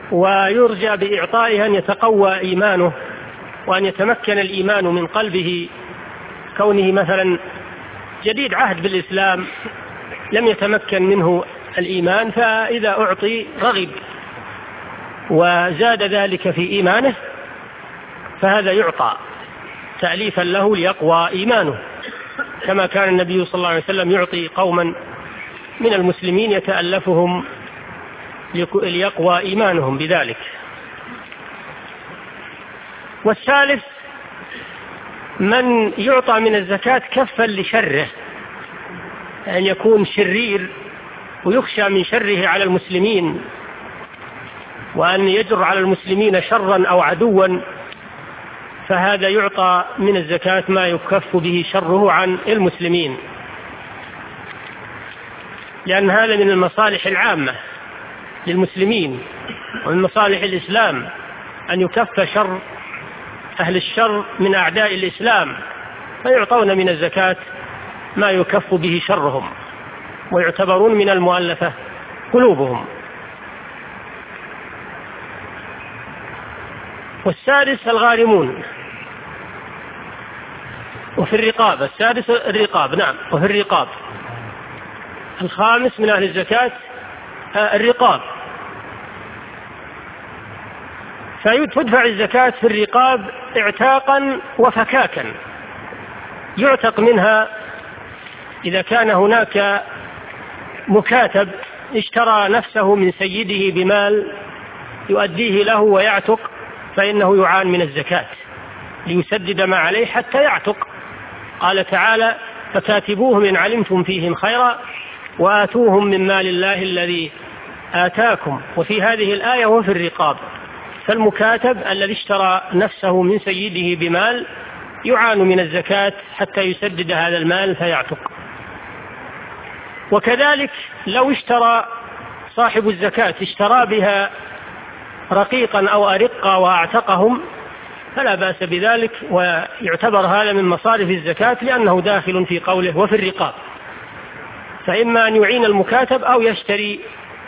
ويرجى بإعطائها أن يتقوى إيمانه وأن يتمكن الإيمان من قلبه، كونه مثلا جديد عهد بالإسلام لم يتمكن منه الإيمان، فإذا أعطي رغب وزاد ذلك في إيمانه فهذا يعطى تأليفا له ليقوى إيمانه، كما كان النبي صلى الله عليه وسلم يعطي قوما من المسلمين يتألفهم ليقوى إيمانهم بذلك. والثالث من يعطى من الزكاة كفا لشره، أن يكون شرير ويخشى من شره على المسلمين، وأن يجر على المسلمين شرا أو عدوا، فهذا يعطى من الزكاة ما يكف به شره عن المسلمين، لأن هذا من المصالح العامة للمسلمين ومن مصالح الإسلام أن يكف شر أهل الشر من أعداء الإسلام، فيعطون من الزكاة ما يكف به شرهم ويعتبرون من المؤلفة قلوبهم. والسادس الغارمون، وفي الرقاب. السادس الرقاب، نعم، وفي الرقاب. الخامس من أهل الزكاة الرقاب، فتدفع الزكاة في الرقاب اعتاقا وفكاكا، يعتق منها إذا كان هناك مكاتب اشترى نفسه من سيده بمال يؤديه له ويعتق، فإنه يعان من الزكاة ليسدد ما عليه حتى يعتق. قال تعالى: فكاتبوهم إن علمتم فيهم خيرا وآتوهم من مال الله الذي آتاكم. وفي هذه الآية وفي الرقاب، فالمكاتب الذي اشترى نفسه من سيده بمال يعان من الزكاة حتى يسدد هذا المال فيعتق. وكذلك لو اشترى صاحب الزكاة اشترى بها رقيقا أو أرقا وأعتقهم فلا بأس بذلك، ويعتبر هذا من مصارف الزكاة لأنه داخل في قوله وفي الرقاب، فإما أن يعين المكاتب أو يشتري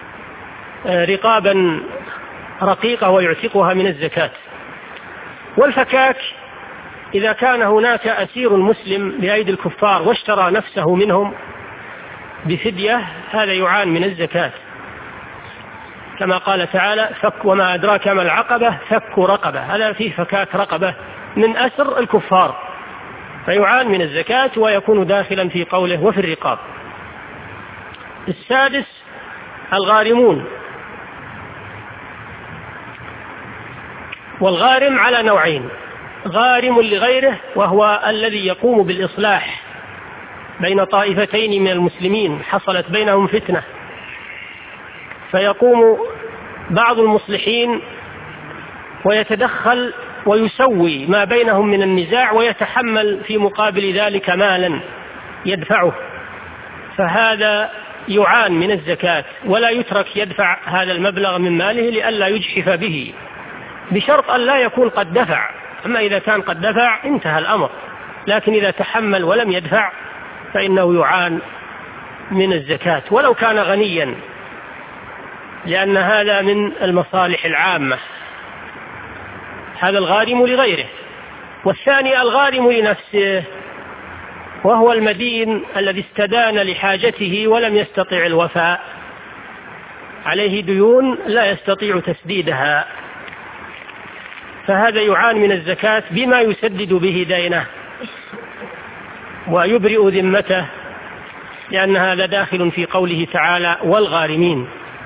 رقابا رقيقة ويعتقها من الزكاة. والفكاك إذا كان هناك أسير مسلم بأيدي الكفار واشترى نفسه منهم بفدية، هذا يعان من الزكاة، كما قال تعالى: فك وما أدراك ما العقبة فك رقبة، هذا فيه فكاك رقبة من أسر الكفار، فيعان من الزكاة ويكون داخلا في قوله وفي الرقاب. السادس الغارمون. والغارم على نوعين: غارم لغيره وهو الذي يقوم بالإصلاح بين طائفتين من المسلمين حصلت بينهم فتنة، فيقوم بعض المصلحين ويتدخل ويسوي ما بينهم من النزاع ويتحمل في مقابل ذلك مالا يدفعه، فهذا يعان من الزكاة ولا يترك يدفع هذا المبلغ من ماله لئلا يجحف به، بشرط أن لا يكون قد دفع. أما إذا كان قد دفع انتهى الأمر، لكن إذا تحمل ولم يدفع فإنه يعان من الزكاة ولو كان غنيا، لأن هذا من المصالح العامة. هذا الغارم لغيره. والثاني الغارم لنفسه، وهو المدين الذي استدان لحاجته ولم يستطع الوفاء، عليه ديون لا يستطيع تسديدها، فهذا يعان من الزكاة بما يسدد به دينه ويبرئ ذمته، لأن هذا داخل في قوله تعالى والغارمين.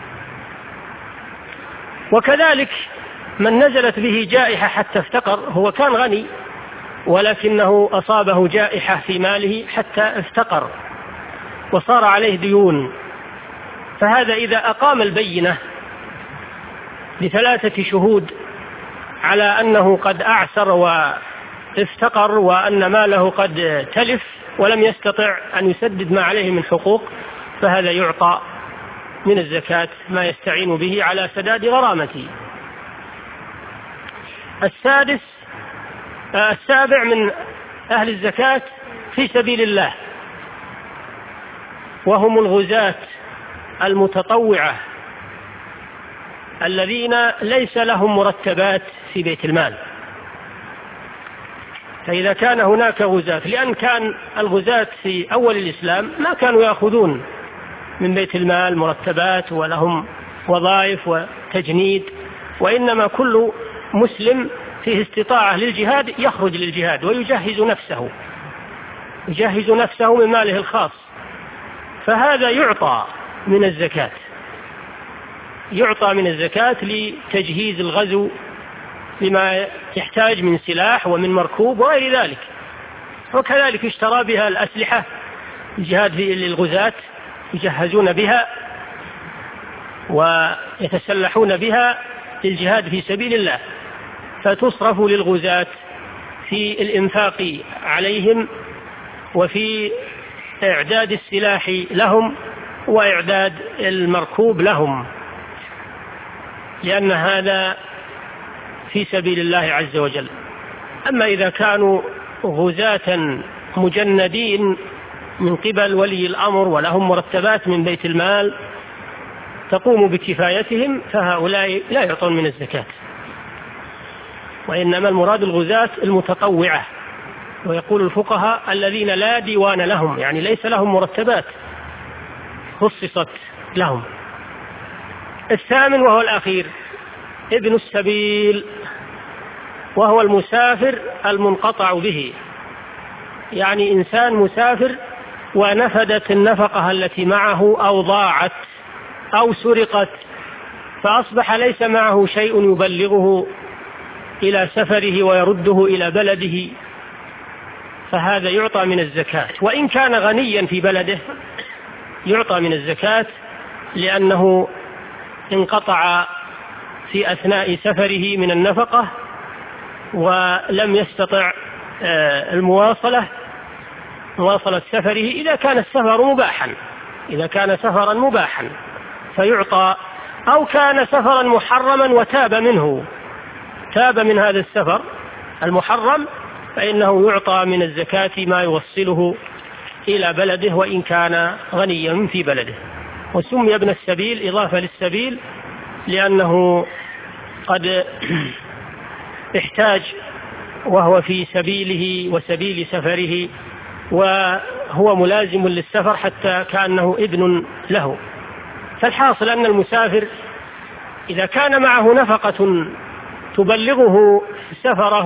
وكذلك من نزلت به جائحة حتى افتقر، هو كان غني ولكنه أصابه جائحة في ماله حتى افتقر وصار عليه ديون، فهذا إذا أقام البينة ب3 شهود على أنه قد أعسر وافتقر وأن ماله قد تلف ولم يستطع أن يسدد ما عليه من حقوق، فهذا يعطى من الزكاة ما يستعين به على سداد غرامته. السابع من أهل الزكاة في سبيل الله، وهم الغزاة المتطوعة الذين ليس لهم مرتبات في بيت المال. فإذا كان هناك غزاة، لأن كان الغزاة في أول الإسلام ما كانوا يأخذون من بيت المال مرتبات ولهم وظائف وتجنيد، وإنما كل مسلم فيه استطاعة للجهاد يخرج للجهاد ويجهز نفسه من ماله الخاص، فهذا يعطى من الزكاة لتجهيز الغزو بما يحتاج من سلاح ومن مركوب وغير ذلك. وكذلك يشترى بها الأسلحة، الجهاد للغزاة يجهزون بها ويتسلحون بها للجهاد في سبيل الله، فتصرف للغزاة في الإنفاق عليهم وفي إعداد السلاح لهم وإعداد المركوب لهم، لأن هذا في سبيل الله عز وجل. أما إذا كانوا غزاة مجندين من قبل ولي الأمر ولهم مرتبات من بيت المال تقوم بكفايتهم، فهؤلاء لا يعطون من الزكاة، وإنما المراد الغزاة المتطوعة. ويقول الفقهاء الذين لا ديوان لهم، يعني ليس لهم مرتبات خصصت لهم. الثامن وهو الأخير ابن السبيل، وهو المسافر المنقطع به، يعني إنسان مسافر ونفدت النفقة التي معه أو ضاعت أو سرقت، فأصبح ليس معه شيء يبلغه إلى سفره ويرده إلى بلده، فهذا يعطى من الزكاة. وإن كان غنيا في بلده يعطى من الزكاة، لأنه انقطع في أثناء سفره من النفقة ولم يستطع مواصلة سفره. إذا كان سفرا مباحا فيعطى، أو كان سفرا محرما وتاب من هذا السفر المحرم، فإنه يعطى من الزكاة ما يوصله إلى بلده وإن كان غنيا في بلده. وسمي ابن السبيل إضافة للسبيل لأنه قد احتاج وهو في سبيله وسبيل سفره، وهو ملازم للسفر حتى كأنه ابن له. فالحاصل أن المسافر إذا كان معه نفقة تبلغه سفره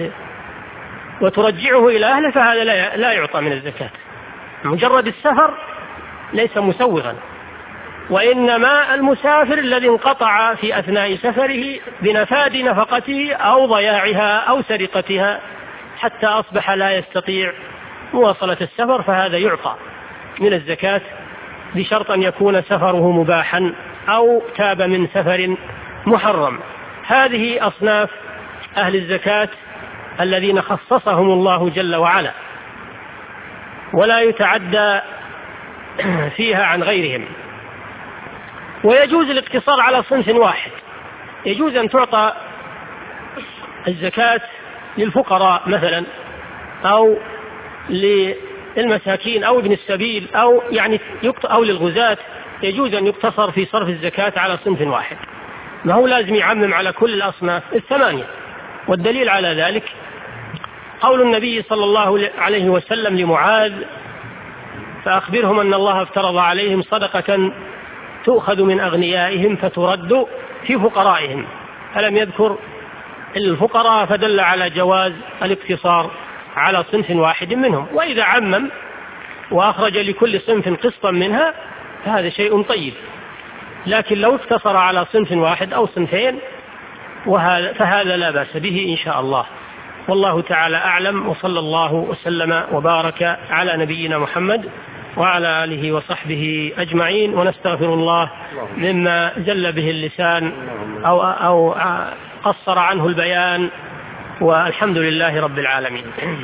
وترجعه إلى أهله فهذا لا يعطى من الزكاة. مجرد السفر ليس مسوغا، وإنما المسافر الذي انقطع في أثناء سفره بنفاد نفقته أو ضياعها أو سرقتها حتى أصبح لا يستطيع مواصلة السفر، فهذا يعطى من الزكاة بشرط أن يكون سفره مباحا أو تاب من سفر محرم. هذه أصناف أهل الزكاة الذين خصصهم الله جل وعلا، ولا يتعدى فيها عن غيرهم. ويجوز الاقتصار على صنف واحد، يجوز أن تعطى الزكاة للفقراء مثلا، أو للمساكين أو ابن السبيل، أو للغزاة. يجوز أن يقتصر في صرف الزكاة على صنف واحد، ما هو لازم يعمم على كل الأصناف الثمانية. والدليل على ذلك قول النبي صلى الله عليه وسلم لمعاذ: فأخبرهم أن الله افترض عليهم صدقة تؤخذ من أغنيائهم فترد في فقرائهم. فلم يذكر الفقراء، فدل على جواز الاقتصار على صنف واحد منهم. وإذا عمم وأخرج لكل صنف قسطا منها فهذا شيء طيب، لكن لو اقتصر على صنف واحد أو صنفين فهذا لا بأس به إن شاء الله. والله تعالى أعلم، وصلى الله وسلم وبارك على نبينا محمد وعلى آله وصحبه أجمعين. ونستغفر الله مما زل به اللسان أو قصر عنه البيان، والحمد لله رب العالمين.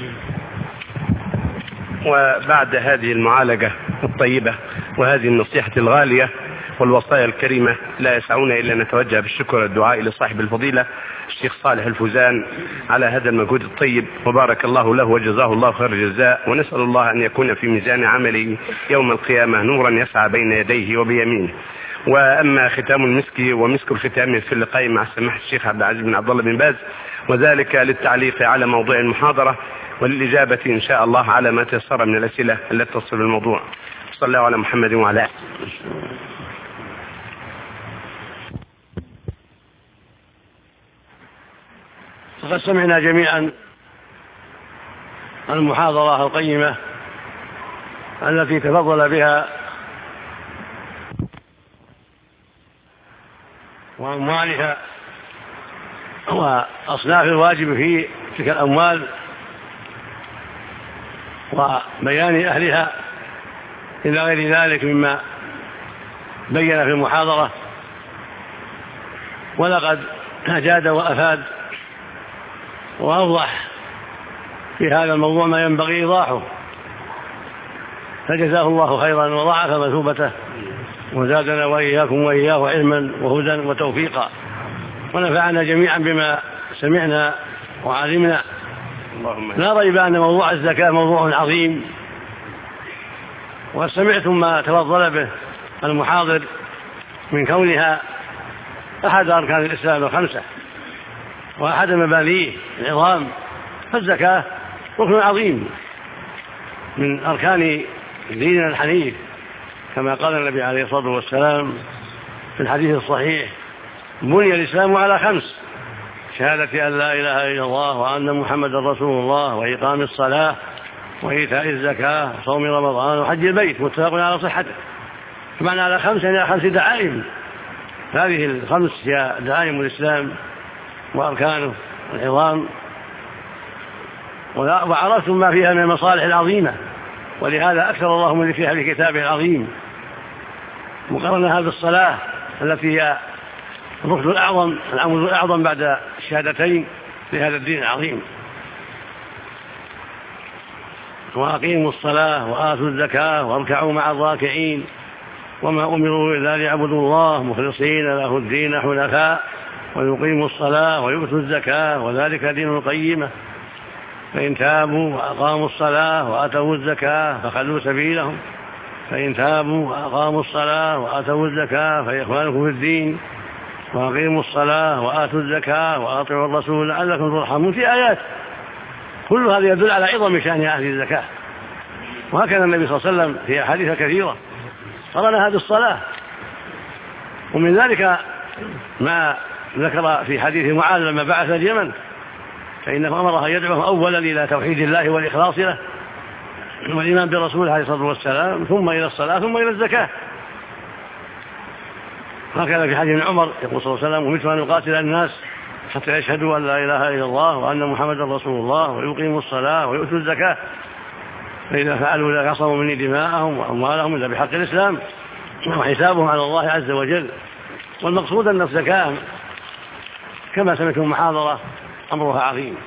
وبعد هذه المعالجة الطيبة وهذه النصيحة الغالية والوصايا الكريمة، لا يسعون إلا أن نتوجه بالشكر والدعاء لصاحب الفضيلة الشيخ صالح الفوزان على هذا المجهود الطيب، وبارك الله له وجزاه الله خير الجزاء. ونسأل الله أن يكون في ميزان عمله يوم القيامة نورا يسعى بين يديه وبيمينه. وأما ختام المسك ومسك الختام في اللقاء مع سماحة الشيخ عبد العزيز بن عبد الله بن باز، وذلك للتعليق على موضوع المحاضرة وللإجابة إن شاء الله على ما تيسر من الأسئلة التي تصل بالموضوع. صلى الله على محمد وعلى آله. وقد سمعنا جميعا المحاضرة القيمة التي تفضل بها وأموالها وأصناف الواجب في تلك الأموال وبيان أهلها إلى غير ذلك مما بين في المحاضرة. ولقد أجاد وأفاد وأوضح في هذا الموضوع ما ينبغي إيضاحه، فجزاه الله خيرا وضاعف مثوبته وزادنا وإياكم وإياه علما وهدى وتوفيقا، ونفعنا جميعا بما سمعنا وعلمنا. لا ريب أن موضوع الزكاة موضوع عظيم، وسمعتم ما تفضل به المحاضر من كونها أحد أركان الإسلام الخمسة وأحد مبانيه العظام. فالزكاة ركن عظيم من أركان ديننا الحنيف، كما قال النبي عليه الصلاة والسلام في الحديث الصحيح: بني الإسلام على 5: شهادة أن لا إله إلا الله وأن محمدا رسول الله، وإقام الصلاة، وإيتاء الزكاة، وصوم رمضان، وحج البيت، متفق على صحته. فمعنى على 5 يعني 5 دعائم. هذه 5 هي دعائم الإسلام وأركانه العظام، وعرفتم ما فيها من المصالح العظيمة، ولهذا أكثر الله من ذكرها في كتابه العظيم، مقارنها بالصلاة التي هي الركن الأعظم، العمود الأعظم بعد الشهادتين في هذا الدين العظيم. وأقيموا الصلاة وآتوا الزكاة واركعوا مع الراكعين، وما أمروا إلا ليعبدوا الله مخلصين له الدين حنفاء ويقيموا الصلاة ويؤتوا الزكاة وذلك دين القيمة، فإن تابوا وأقاموا الصلاة وآتوا الزكاة فخلوا سبيلهم، فإن تابوا وأقاموا الصلاة وآتوا الزكاة فإخوانكم في الدين، وأقيموا الصلاة وآتوا الزكاة وأطيعوا الرسول لعلكم ترحمون. في آيات كل هذا يدل على عظم شأن أهل الزكاة. وهكذا النبي صلى الله عليه وسلم في أحاديث كثيرة قرن هذه الصلاة. ومن ذلك ما ذكر في حديث معاذ لما بعث اليمن، فإنه أمره أن يدعوهم أولا إلى توحيد الله والإخلاص له والإيمان برسوله عليه الصلاة والسلام، ثم إلى الصلاة، ثم إلى الزكاة. هكذا في حديث عمر يقول صلى الله عليه وسلم: أمرت أن أقاتل الناس حتى يشهدوا أن لا إله إلا الله وأن محمدا رسول الله ويقيموا الصلاة ويؤتوا الزكاة، فإذا فعلوا ذلك عصموا مني دماءهم وأموالهم إلا بحق الإسلام وحسابهم على الله عز وجل. والمقصود أن الزكاة كما سمعتم المحاضرة أمرها عظيم،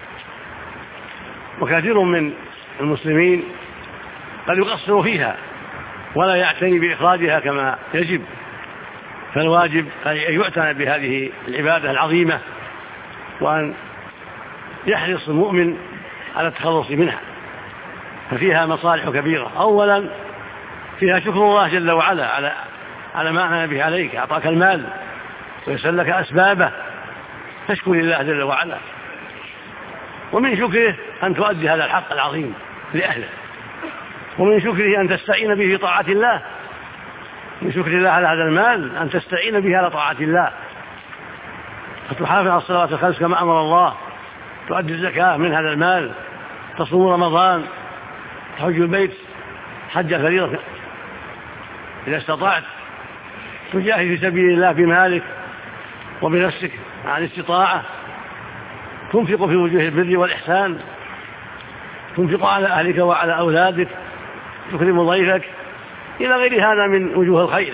وكثير من المسلمين قد يقصر فيها ولا يعتني بإخراجها كما يجب، فالواجب أن يعتنى بهذه العبادة العظيمة، وأن يحرص المؤمن على التخلص منها، ففيها مصالح كبيرة. أولا فيها شكر الله جل وعلا على ما أنعم به عليك، أعطاك المال ويسر لك أسبابه، فاشكر الله جل وعلا. ومن شكره أن تؤدي هذا الحق العظيم لأهله، ومن شكره أن تستعين به في طاعة الله، من شكر الله على هذا المال أن تستعين به على طاعة الله، فتحافظ على الصلوات الخمس كما أمر الله، تؤدي الزكاة من هذا المال، تصوم رمضان، تحج البيت حج فريضة إذا استطعت، تجاهد في سبيل الله بمالك وبنفسك عن استطاعة، تنفق في وجوه البر والإحسان، تنفق على أهلك وعلى أولادك، تكرم ضيفك، إلى غير هذا من وجوه الخير.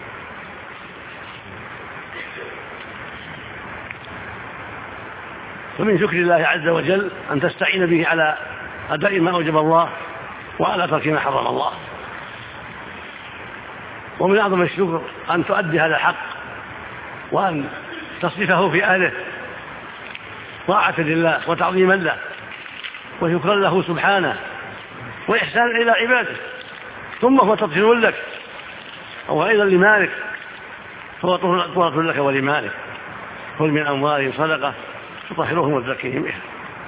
ومن شكر الله عز وجل أن تستعين به على أداء ما أوجب الله وعلى ترك ما حرم الله. ومن أعظم الشكر أن تؤدي هذا الحق وأن تصرفه في أهله طاعة لله وتعظيما له وشكرا له سبحانه وإحسان إلى عباده. ثم هو تطهير لك، أو أيضا لمالك فهو طهرة لك ولمالك، خذ من أموالهم صدقة تطهرهم وتزكيهم بها.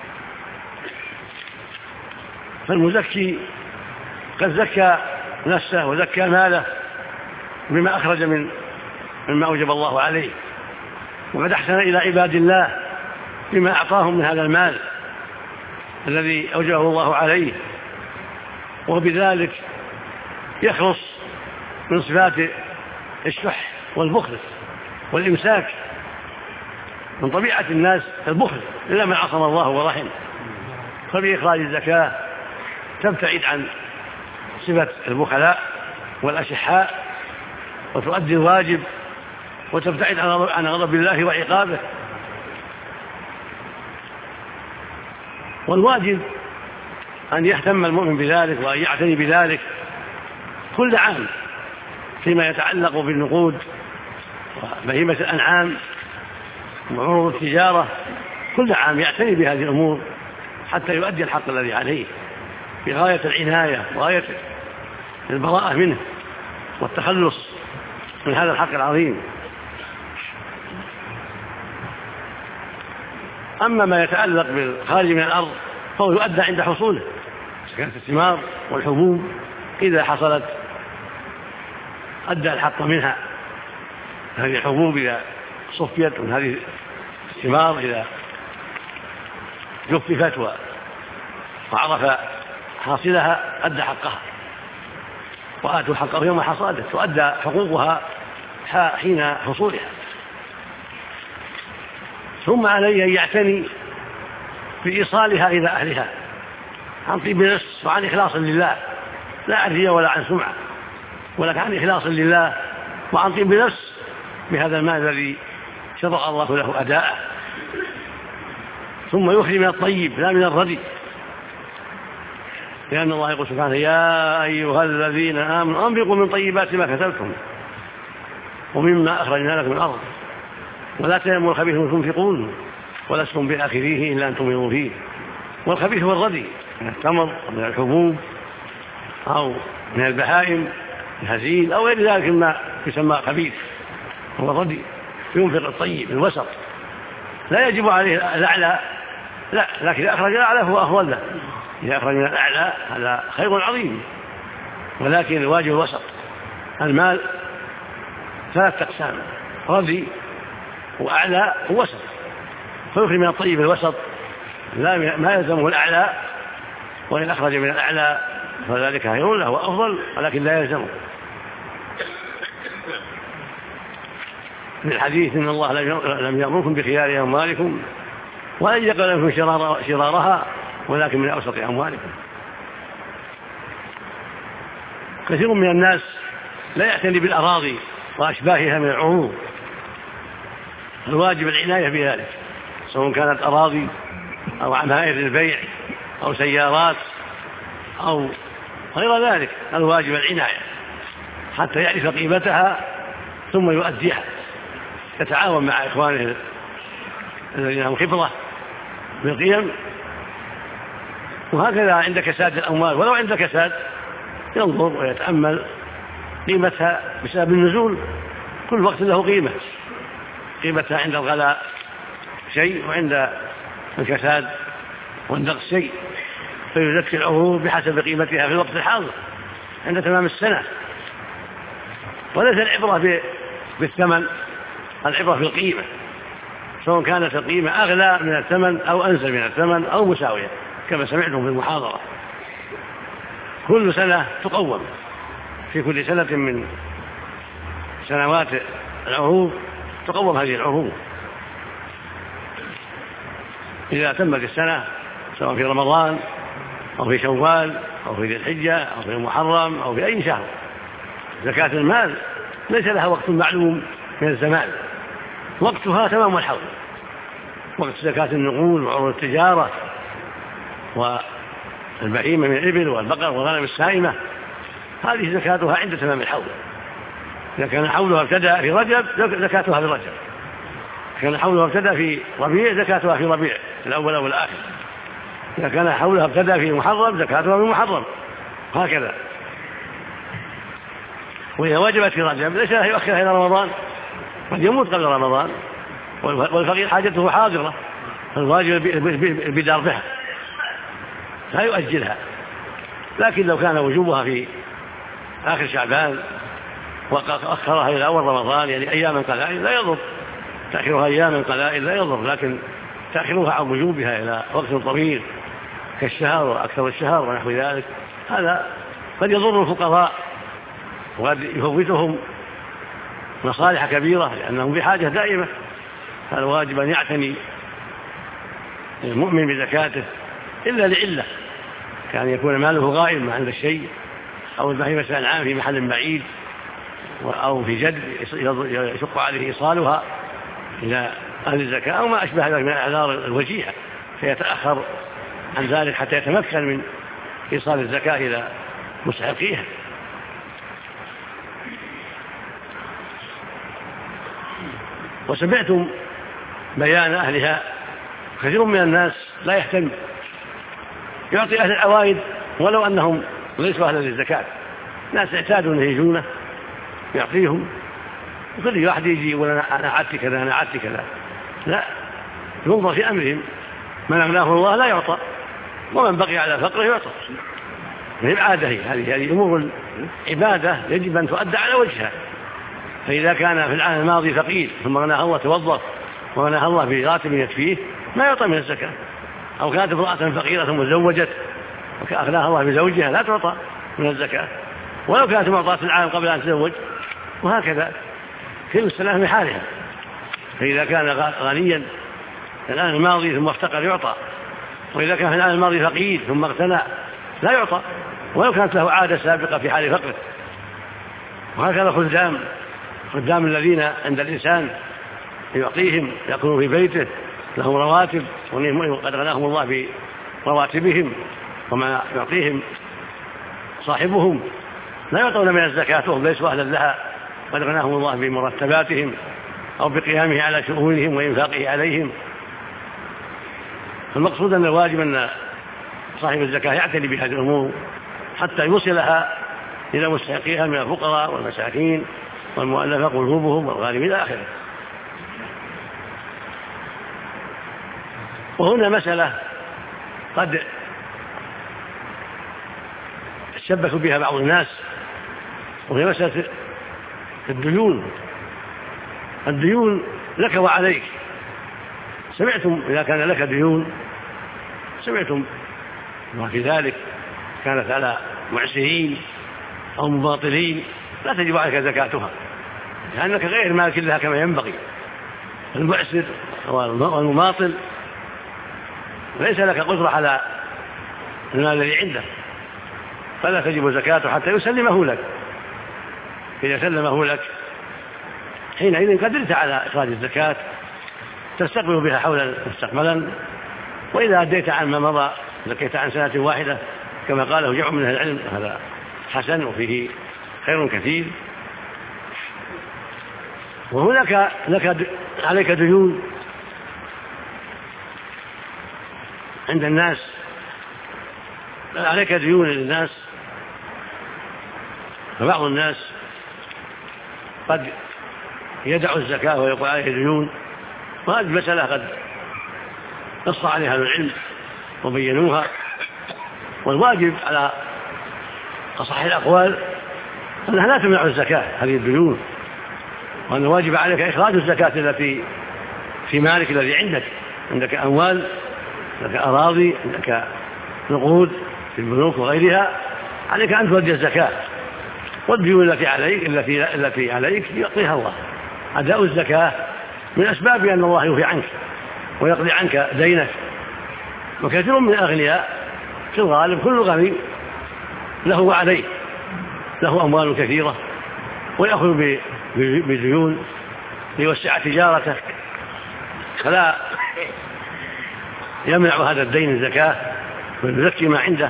فالمزكي قد زكى نفسه وزكى ماله بما أخرج مما أوجب الله عليه، وقد أحسن إلى عباد الله بما أعطاهم من هذا المال الذي أوجبه الله عليه، وبذلك يخلص من صفات الشح والبخل والإمساك. من طبيعة الناس البخل إلا من عصم الله ورحم، فبإخراج الزكاة تبتعد عن صفة البخلاء والأشحاء وتؤدي الواجب وتبتعد عن غضب الله وعقابه. والواجب أن يهتم المؤمن بذلك وأن يعتني بذلك كل عام فيما يتعلق بالنقود وبهيمة الأنعام وعروض التجارة، كل عام يعتني بهذه الأمور حتى يؤدي الحق الذي عليه بغاية العناية وغاية البراءة منه والتخلص من هذا الحق العظيم. أما ما يتعلق بالخارج من الأرض فهو يؤدى عند حصوله، كانت الثمار والحبوب إذا حصلت أدى الحق منها. هذه الحبوب إذا صفيت من هذه الثمار إذا جففت وعرف حاصلها أدى حقها، وآتوا حقه يوم حصاده، تؤدى حقوقها حين حصولها. ثم عليه أن يعتني بإيصالها إلى أهلها عن طيب نفس وعن إخلاص لله، لا عن رياء ولا عن سمعة، ولكن عن إخلاص لله وعن طيب نفس بهذا المال الذي شرع الله له أداءه. ثم يخرج من الطيب لا من الردي، لأن الله يقول سبحانه: يا أيها الذين آمنوا أنفقوا من طيبات ما كسبتم ومما أخرجنا لكم من الأرض ولا تيمموا الخبيث منه تنفقون ولستم بآخذيه إلا أن تؤمنوا فيه. والخبيث هو الردي من التمر ومن الحبوب أو من البهائم الهزيل أو غير ذلك مما يسمى خبيث، هو الردي. ينفق الطيب الوسط، لا يجب عليه الأعلى، لا، لكن إذا أخرج الأعلى فهو أفضل له. إذا أخرج من الأعلى هذا خير عظيم، ولكن الواجب الوسط. المال 3 أقسام: ردي وأعلى ووسط، فيخرج من الطيب الوسط ما يلزمه الأعلى، وإن أخرج من الأعلى فذلك خير له وأفضل، ولكن لا يلزمه. من الحديث: إن الله لم يأمركم بخيار أموالكم وأن يقل لكم شرارها ولكن من أوسط أموالكم. كثير من الناس لا يعتني بالأراضي وأشباهها من العروض، الواجب العناية بذلك، سواء كانت أراضي أو عمائر للبيع أو سيارات أو غير ذلك، الواجب العناية حتى يعرف قيمتها ثم يؤديها، يتعاون مع إخوانه الذين لهم خبرة بالقيم. وهكذا عند كساد الأموال، ولو عند كساد ينظر ويتأمل قيمتها بسبب النزول، كل وقت له قيمة، قيمتها عند الغلاء شيء وعند الكساد والنقص شيء، فيزكي العروض بحسب قيمتها في الوقت الحاضر عند تمام السنة. وليس العبرة بالثمن، العبرة في القيمة، سواء كانت القيمة أغلى من الثمن أو أنزل من الثمن أو مساوية، كما سمعتم في المحاضرة. كل سنة تقوم، في كل سنة من سنوات العروض تقوم هذه العروض. إذا تمت السنة سواء في رمضان أو في شوال أو في ذي الحجة أو في المحرم أو في أي شهر، زكاة المال ليس لها وقت معلوم من الزمان، وقتها تمام الحول. وقت زكاة النقود وعروض التجارة والبهيمة من الإبل والبقر والغنم السائمة، هذه زكاتها عند تمام الحول. إذا كان حولها ابتدأ في رجب زكاتها في رجب، كان حولها ابتدأ في ربيع زكاتها في ربيع الأول أو الآخر، إذا كان حولها ابتدأ في محرم زكاتها في محرم، هكذا. وإذا وجبت في رجب ليس لها يؤخرها إلى رمضان، قد يموت قبل رمضان والفقير حاجته حاضرة، فالواجب البدار بها لا يؤجلها. لكن لو كان وجوبها في آخر شعبان وأخرها إلى أول رمضان يعني أياما قلائل لا يضر، تأخيرها أياما قلائل لا يضر، لكن تأخيرها عن وجوبها إلى وقت طويل كالشهر وأكثر الشهر ونحو ذلك هذا قد يضر الفقراء وقد يفوتهم مصالح كبيرة لأنهم بحاجة دائمة. فالواجب أن يعتني المؤمن بزكاته إلا لعلة، كان يكون ماله غائب ما عنده شيء، أو البهيمة الأنعام في محل بعيد، أو في جد يشق عليه إيصالها إلى أهل الزكاة، أو ما أشبه ذلك من الأعذار الوجيهة فيتأخر عن ذلك حتى يتمكن من إيصال الزكاة إلى مستحقيها. وسمعتم بيان أهلها، كثير من الناس لا يهتم، يعطي أهل العوائد ولو أنهم ليسوا أهلا للزكاة، ناس اعتادوا أن يجونه يعطيهم، وكل واحد يجي يقول أنا عدت كذا أنا عدت كذا، لا، ينظر في أمرهم، من أغناه الله لا يعطى ومن بقي على فقره يعطى. من عادة هذه أمور العبادة يجب أن تؤدى على وجهها. فإذا كان في العام الماضي فقير ثم غناه الله توظف وغناه الله براتب يكفيه ما يعطى من الزكاة، أو كانت امرأة فقيرة ثم تزوجت وأغناها الله بزوجها لا تعطى من الزكاة ولو كانت معطاة العام قبل أن تزوج، وهكذا كل السلام في حالها. فإذا كان غنيا في العام الماضي ثم افتقر يعطى، وإذا كان في العام الماضي فقير ثم اغتنى لا يعطى ولو كانت له عادة سابقة في حال فقره. وهكذا خدام الذين عند الإنسان يعطيهم يكونوا في بيته لهم رواتب وقد غناهم الله برواتبهم، وما يعطيهم صاحبهم لا يعطون من الزكاة وهم ليسوا أهلا لها، قد غناهم الله بمرتباتهم أو بقيامه على شؤونهم وإنفاقه عليهم. المقصود أن الواجب أن صاحب الزكاة يعتني بهذه الأمور حتى يوصلها إلى مستحقيها من الفقراء والمساكين والمؤلفة قلوبهم والغارمين إلى آخره. وهنا مسألة قد تشبك بها بعض الناس، وهي مسألة الديون لك وعليك. سمعتم إذا كان لك ديون سمعتم وفي ذلك كانت على معسرين أو مباطلين لا تجب عليك زكاتها لأنك غير مالك لها كما ينبغي. المعسر والمماطل ليس لك قدرة على المال الذي عنده فلا تجب زكاته حتى يسلمه لك. إذا سلمه لك حينئذ قدرت على إخراج الزكاة تستقبل بها حولا مستقبلا، وإذا أديت عن ما مضى زكيت عن سنة واحدة كما قاله جمع من أهل العلم هذا حسن وفيه خير كثير. وهناك عليك ديون عند الناس، عليك ديون للناس، فبعض الناس قد يدع الزكاة ويقول عليه ديون، وهذه المسألة قد نص عليها العلم وبينوها. والواجب على أصح الأقوال أنها لا تمنع الزكاة هذه الديون، وأن الواجب عليك إخراج الزكاة التي في مالك الذي عندك أموال، عندك أراضي، عندك نقود في البنوك وغيرها، عليك أن تؤدي الزكاة. والديون التي عليك يقضيها الله. أداء الزكاة من أسباب أن الله يوفي عنك ويقضي عنك دينك. وكثير من الأغنياء في الغالب كل غني له وعليه، له أموال كثيرة ويأخذ بديون ليوسع تجارته، فلا يمنع هذا الدين الزكاة ويزكي ما عنده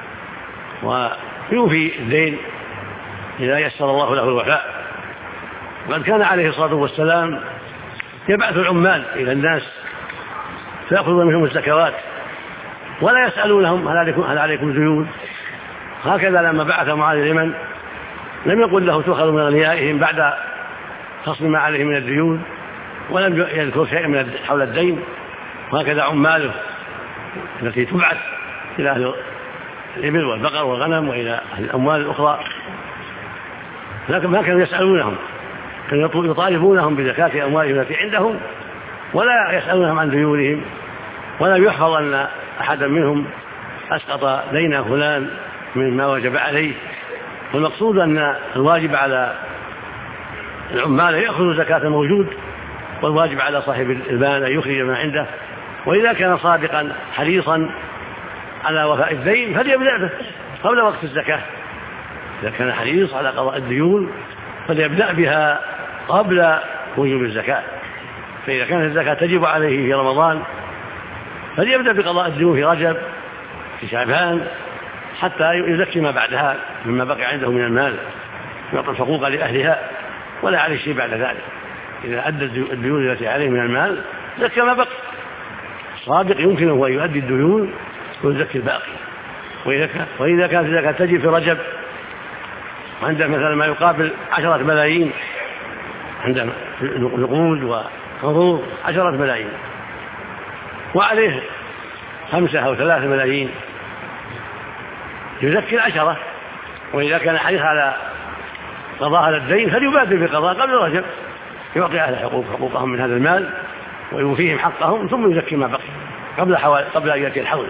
ويوفي الدين إذا يسر الله له الوفاء. وقد كان عليه الصلاة والسلام يبعث العمال إلى الناس فيأخذون منهم الزكوات ولا يسألونهم هل عليكم ديون. هكذا لما بعث معاذ اليمن لم يقل له تؤخذ من أغنيائهم بعد خصم ما عليه من الديون ولم يذكر شيئا من حول الدين، وهكذا عماله التي تبعث إلى أهل الإبل والبقر والغنم وإلى أهل الأموال الأخرى، لكن ما كانوا يسألونهم، كانوا يطالبونهم بزكاة أموالهم التي عندهم ولا يسألونهم عن ديونهم، ولا يحفظ أن أحدا منهم أسقط دين فلان مما وجب عليه. والمقصود أن الواجب على العمال يأخذ زكاة الموجود، والواجب على صاحب المال أن يخرج ما عنده، وإذا كان صادقا حريصا على وفاء الدين فليبدأ به قبل وقت الزكاة. إذا كان حريص على قضاء الديون فليبدأ بها قبل وجوب الزكاة. فإذا كانت الزكاة تجب عليه في رمضان فليبدأ بقضاء الديون في رجب في شعبان حتى يزكي ما بعدها مما بقي عنده من المال، يعطي الحقوق لأهلها ولا عليه شيء بعد ذلك. إذا أدى الديون التي عليه من المال زكى ما بقي. الصادق يمكنه أن يؤدي الديون ويزكي الباقي. وإذا كانت الزكاة تجي في رجب عنده مثلا ما يقابل 10 ملايين، عنده نقود وقروض 10 ملايين وعليه 5 أو 3 ملايين، يزكي 10. وإذا كان حريص على قضاء هذا الدين فليبادر بقضاء قبل رجب، يعطي أهل حقوقهم من هذا المال ويوفيهم حقهم ثم يزكي ما بقي قبل أن يأتي الحول.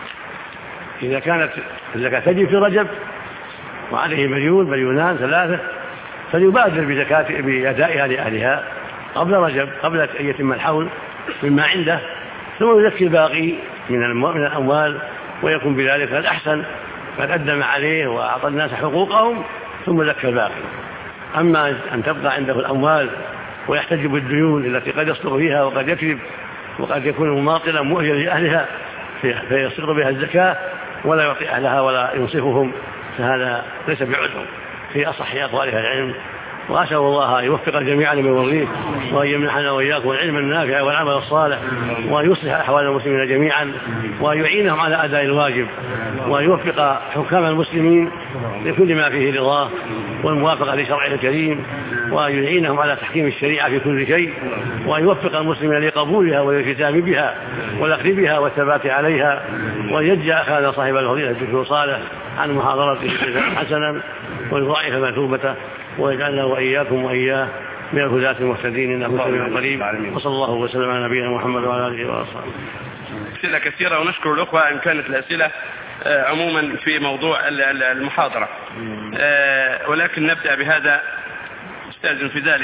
إذا كانت الزكاة تجي في رجب وعليه مليونان 3 فليبادر بأدائها لأهلها قبل رجب قبل أن يتم الحول مما عنده، ثم يزكي الباقي من الأموال، ويكون بذلك الأحسن قد أدى ما عليه وأعطى الناس حقوقهم ثم زكى الباقي. أما أن تبقى عنده الأموال ويحتجب الديون التي قد يصدق فيها وقد يكذب وقد يكون مماطلا مؤجلا لأهلها فيسقط بها الزكاة ولا يعطي أهلها ولا ينصفهم، فهذا ليس بعذر في أصح أقوال أهل العلم. وأسأل الله أن يوفق الجميع لما يرضيه، وأن يمنحنا وإياكم العلم النافع والعمل الصالح، وأن يصلح أحوال المسلمين جميعا، وأن يعينهم على أداء الواجب، وأن يوفق حكام المسلمين لكل ما فيه رضاه والموافقة لشرعه الكريم، وأن يعينهم على تحكيم الشريعة في كل شيء، وأن يوفق المسلمين لقبولها والالتزام بها والأخذ بها والثبات عليها، وأن يجزي أخانا صاحب الفضيلة الدكتور صالح عن محاضرته حسنا ويضاعف مثوبته، ويجعلنا وإياكم وإياه من الهداة المهتدين إنه سميع قريب. وصلى الله وسلم على نبينا محمد وعلى آله وصحبه. أسئلة كثيرة ونشكر الأخوة إن كانت الأسئلة عموما في موضوع المحاضرة، ولكن نبدأ بهذا استاذن في ذلك.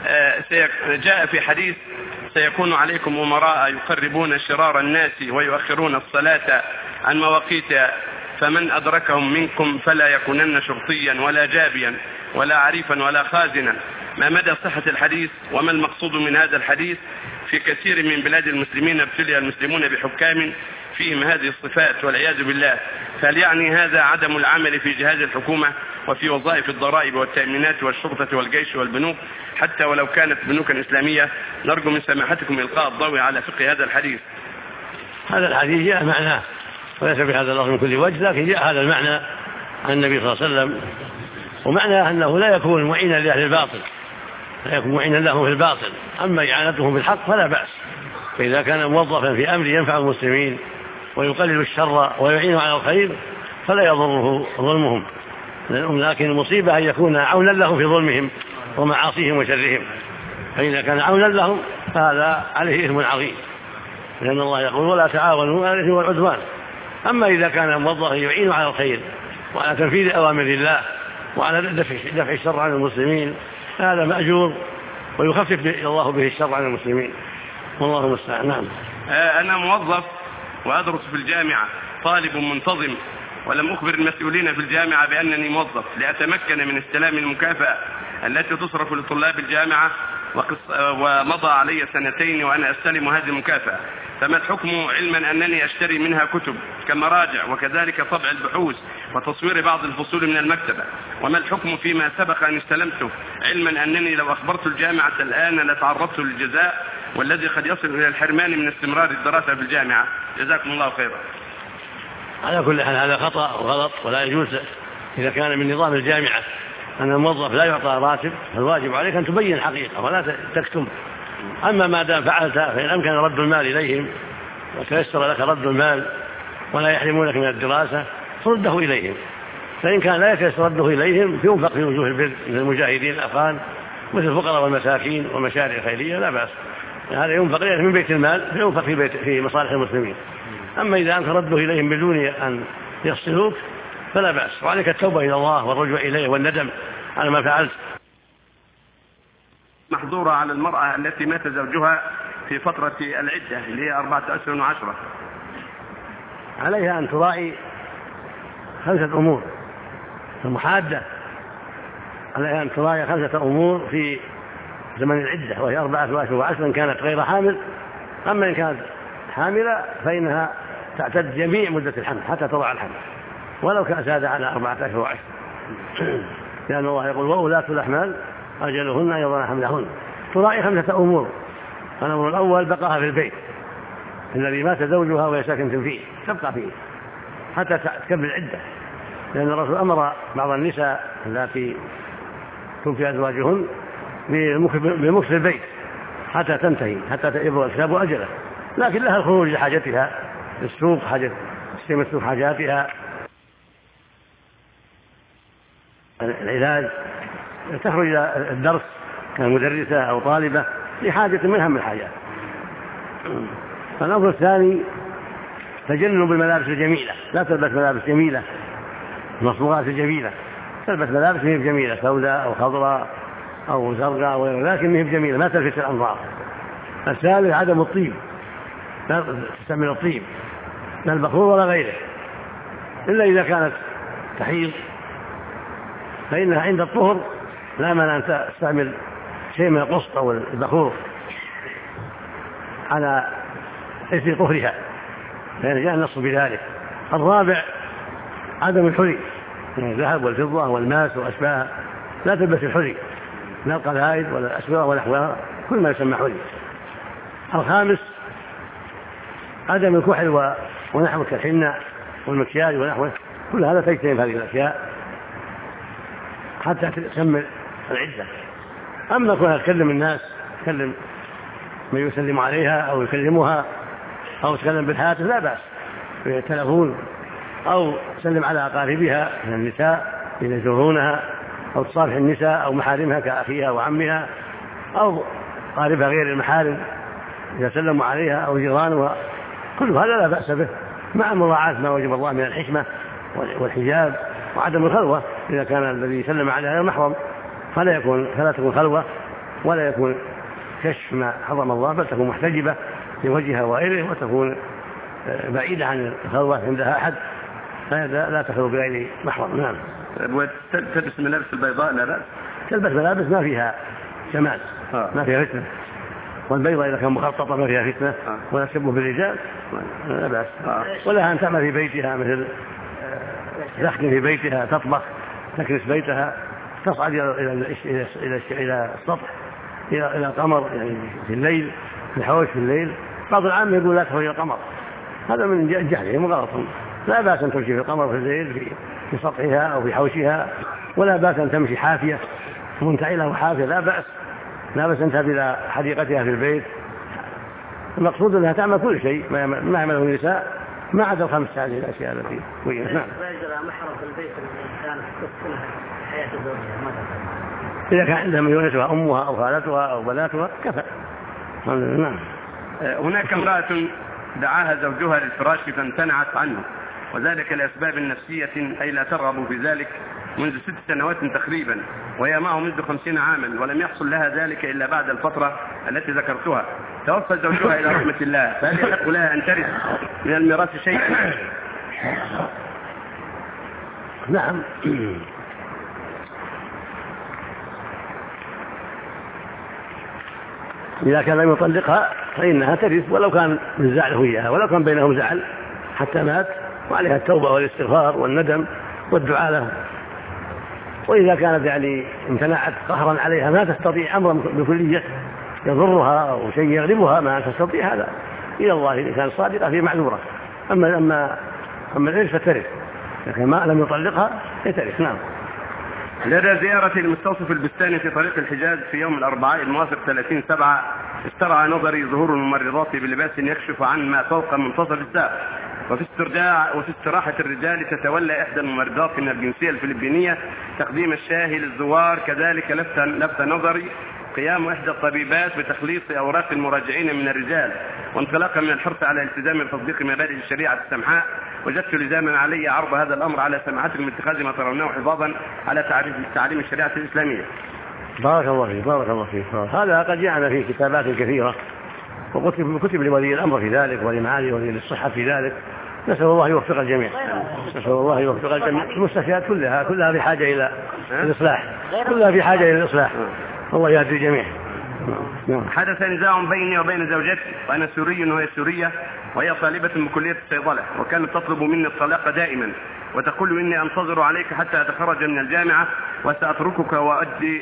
جاء في حديث: سيكون عليكم أمراء يقربون شرار الناس ويؤخرون الصلاة عن مواقيتها، فمن أدركهم منكم فلا يكونن شرطيا ولا جابيا ولا عريفا ولا خازنا. ما مدى صحة الحديث وما المقصود من هذا الحديث؟ في كثير من بلاد المسلمين ابتلي المسلمون بحكام فيهم هذه الصفات والعياذ بالله، فهل يعني هذا عدم العمل في جهاز الحكومة وفي وظائف الضرائب والتأمينات والشرطة والجيش والبنوك حتى ولو كانت بنوكا إسلامية؟ نرجو من سماحتكم إلقاء الضوء على فقه هذا الحديث. هذا الحديث جاء معناه وليس بهذا اللفظ من كل وجه، لكن جاء هذا المعنى عن النبي صلى الله عليه وسلم، ومعناه أنه لا يكون معينا لأهل الباطل، لا يكون معينا لهم في الباطل، أما إعانتهم بالحق فلا بأس. فإذا كان موظفا في أمر ينفع المسلمين ويقلل الشر ويعين على الخير فلا يضره ظلمهم، لكن المصيبة أن يكون عونا لهم في ظلمهم ومعاصيهم وشرهم. فإذا كان عونا لهم فهذا عليه إثم عظيم، لأن الله يقول: ولا تعاونوا على الإثم والعدوان. أما إذا كان موظفا يعين على الخير وعلى تنفيذ أوامر الله وعلى دفع الشر عن المسلمين هذا مأجور ويخفف الله به الشر عن المسلمين، والله المستعان. نعم. أنا موظف وأدرس في الجامعة، طالب منتظم، ولم أخبر المسؤولين في الجامعة بأنني موظف لأتمكن من استلام المكافأة التي تصرف لطلاب الجامعة، ومضى علي 2 وأنا أستلم هذه المكافأة، فما الحكم علما أنني أشتري منها كتب كمراجع وكذلك طبع البحوث وتصوير بعض الفصول من المكتبة؟ وما الحكم فيما سبق أن استلمته علما أنني لو أخبرت الجامعة الآن لتعرضت للجزاء والذي قد يصل إلى الحرمان من استمرار الدراسة في الجامعة؟ جزاكم الله خيرا. على كل حال هذا خطأ وغلط ولا يجوز إذا كان من نظام الجامعة أن الموظف لا يعطى راتب، فالواجب عليك أن تبين الحقيقة ولا تكتم. أما ما دام فعلت فإن أمكن رد المال إليهم وتيسر لك رد المال ولا يحرمونك من الدراسة فرده إليهم. فإن كان لا يتيسر رده إليهم ينفق في وجوه البر من المجاهدين الأفغان مثل الفقراء والمساكين والمشاريع الخيرية لا بأس، هذا ينفق إليه من بيت المال فينفق في مصالح المسلمين. أما إذا أمكن رده إليهم بدون أن يفصلوك فلا بأس، وعليك التوبة إلى الله والرجوع إليه والندم على ما فعلت. محظورة على المرأة التي مات زوجها في فترة العدة اللي هي 4 أشهر و10. عليها أن تراعي 5 أمور المحادة، عليها أن تراعي 5 أمور في زمن العدة، وهي 4 أشهر و10 إن كانت غير حامل. أما إن كانت حاملة فإنها تعتد جميع مدة الحمل حتى تضع الحمل ولو كان زاد على 4 أشهر و10، لأن الله يقول وأولاة الأحمال أجلهن أن يضعن حملهن. تراعي 5 أمور. الأمر الأول بقاها في البيت الذي مات زوجها وهي ساكنة فيه، تبقى فيه حتى تكمل العدة، لأن الرسول أمر بعض النساء التي توفي أزواجهن بمكث البيت حتى تنتهي، حتى يبلغ الكتاب أجله، لكن لها الخروج لحاجتها للسوق، حاجة تستلم السوق حاجاتها، العلاج، تخرج إلى الدرس كمدرسة أو طالبة لحاجة منها من الحاجات. الأمر الثاني تجنب الملابس الجميلة، لا تلبس ملابس جميلة المصبوغات الجميلة، تلبس ملابس مهي جميلة سوداء أو خضراء أو زرقاء وغير ذلك مهي جميلة ما تلفت الأنظار. الثالث عدم الطيب، لا تستعمل الطيب لا البخور ولا غيره إلا إذا كانت تحيض، فإنها عند الطهر لا مانع أن تستعمل شيء من القسط أو البخور على إثر طهرها، لأن جاء النص بذلك. الرابع عدم الحلي، الذهب والفضة والماس وأشباهها، لا تلبس الحلي لا القلائد ولا الأسوار ولا نحوها، كل ما يسمى حلي. الخامس عدم الكحل ونحوه كالحنة والمكياج ونحوه، كل هذا تجتنب هذه الأشياء حتى تكمل العدة. أما كونها تكلم الناس، تكلم من يسلم عليها أو يكلمها أو تكلم بالهاتف لا بأس بالتلفون، أو تسلم على أقاربها من النساء إذا يزورونها، أو تصالح النساء أو محارمها كأخيها وعمها أو قاربها غير المحارم إذا سلموا عليها أو جيرانها، كل هذا لا بأس به مع مراعاة ما وجب الله من الحشمة والحجاب وعدم الخلوة. إذا كان الذي يسلم عليها محرم فلا تكون خلوة ولا يكون كشف ما حرم الله، بل تكون محتجبة في وجهها وغيره وتكون بعيدة عن الخلوة عندها أحد، لا تخلو بغير محرم. نعم. وتلبس ملابس البيضاء لا بأس، تلبس ملابس ما فيها جمال ما فيها فتنة، والبيضاء إذا كان مخططة ما فيها فتنة ولا تشبه بالرجال لا بأس. ولها أن تعمل في بيتها مثل تخدم في بيتها، تطبخ، تكنس بيتها، تصعد إلى السطح إلى القمر يعني في الليل، في الحوش في الليل. بعض العام يقول لا تخرج القمر، هذا من جهلهم وغلط. لا بأس أن تمشي في القمر في الليل في سطحها أو في حوشها، ولا بأس أن تمشي حافية منتعلة وحافية، لا بأس أن تذهب إلى حديقتها في البيت. المقصود أنها تعمل كل شيء ما يعمله النساء ما عدا ال5 هذه الأشياء التي بينت. نعم. محرم في البيت الإنسان كلها حياة زوجها إذا كان عندها من يونسها أمها أو خالتها أو بناتها كفى. نعم. هناك امرأة دعاها زوجها للفراش فامتنعت عنه، وذلك لأسباب نفسية أي لا ترغب في ذلك منذ 6 سنوات تقريبا، وهي معه منذ 50 عاما، ولم يحصل لها ذلك إلا بعد الفترة التي ذكرتها. توفى زوجها إلى رحمة الله، فهل يحق لها أن ترث من الميراث شيئا؟ نعم. إذا كان لم يطلقها فإنها ترث ولو كان من زعله إياها، ولو كان بينهم زعل حتى مات، وعليها التوبة والاستغفار والندم والدعاء له. وإذا كانت يعني امتنعت قهرا عليها ما تستطيع أمرا بكلية يضرها أو شيء يغلبها ما تستطيع، هذا إلى الله إذا كان صادقة في معذورة. أما الإرث فترث، لكن ما لم يطلقها فترث. نعم. لدى زيارة المستوصف البستاني في طريق الحجاز في يوم الأربعاء الموافق 30/7 استرعى نظري ظهور الممرضات بلباس يكشف عن ما فوق منتصف الساق، وفي استراحة الرجال تتولى إحدى الممرضات من الجنسية الفلبينية تقديم الشاي للزوار. كذلك لفت نظري قيام إحدى الطبيبات بتخليص أوراق المراجعين من الرجال، وانطلاقا من الحرص على التزام وتطبيق مبادئ الشريعة السمحاء، وجدت لزاما علي عرض هذا الأمر على سماحتكم من اتخاذ ما ترونه حفاظا على تعليم الشريعة الإسلامية. بارك الله فيك، بارك الله فيك. هذا قد جاءنا في كتابات كثيرة وكتب لولي الأمر في ذلك ولمعالي ولي الصحة في ذلك. نسأل الله يوفق الجميع، نسأل الله يوفق الجميع. المستشفيات كلها في حاجة إلى الإصلاح، كلها في حاجة إلى الإصلاح. الله يهدي الجميع. حدث نزاع بيني وبين زوجتي، وأنا سوري وهي سورية، وهي طالبة بكلية الصيدلة، وكانت تطلب مني الطلاق دائما وتقول إني أنتظر عليك حتى أتخرج من الجامعة وسأتركك وأؤدي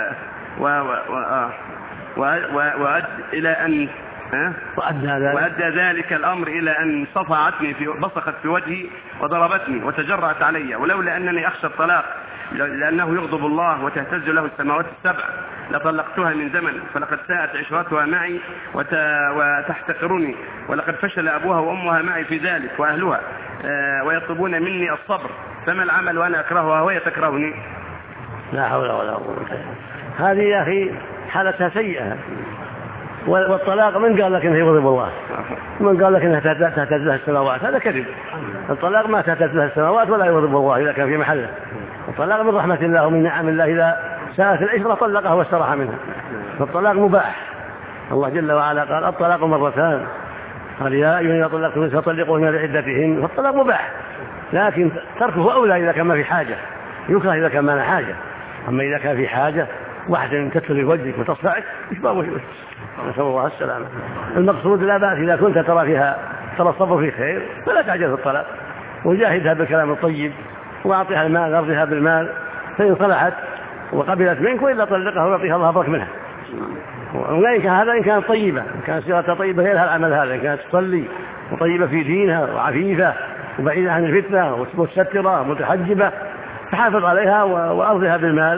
وأدى ذلك الأمر إلى أن صفعتني بصقت في وجهي وضربتني وتجرأت علي، ولولا أنني أخشى الطلاق لأنه يغضب الله وتهتز له السماوات السبع لطلقتها من زمن، فلقد ساءت عشرتها معي وتحتقرني، ولقد فشل أبوها وأمها معي في ذلك وأهلها ويطلبون مني الصبر، فما العمل وأنا أكرهها وهي تكرهني؟ لا حول ولا قوة. هذه يا أخي حالتها سيئة. والطلاق من قال لك انه يغضب الله؟ من قال لك انها تهتز لها السماوات؟ هذا كذب. الطلاق ما تهتز لها السماوات ولا يغضب الله اذا كان في محله. الطلاق من رحمة الله ومن نعم الله، اذا ساءت العشرة طلقها واستراح منها. فالطلاق مباح. الله جل وعلا قال الطلاق مرتان، قال يا ايها الذين طلقتم فطلقوهن لعدتهن. فالطلاق مباح، لكن تركه اولى اذا كان ما في حاجة، يكره اذا كان ما حاجة. اما اذا كان في حاجة واحد تتلي وجهك وتصفعك ايش نسأل الله السلامة. المقصود لا بأس إذا كنت ترى الصبر فيه خير فلا تعجل في الطلاق، وجاهدها بالكلام الطيب وأعطيها المال أرضها بالمال، فإن صلحت وقبلت منك وإلا طلقها ويعطيها الله أبرك منها. وإن كان هذا إن كانت طيبة، إن كانت سيرتها طيبة هي لها العمل هذا، إن كانت تصلي وطيبة في دينها وعفيفة وبعيدة عن الفتنة ومستترة ومتحجبة فحافظ عليها وأرضها بالمال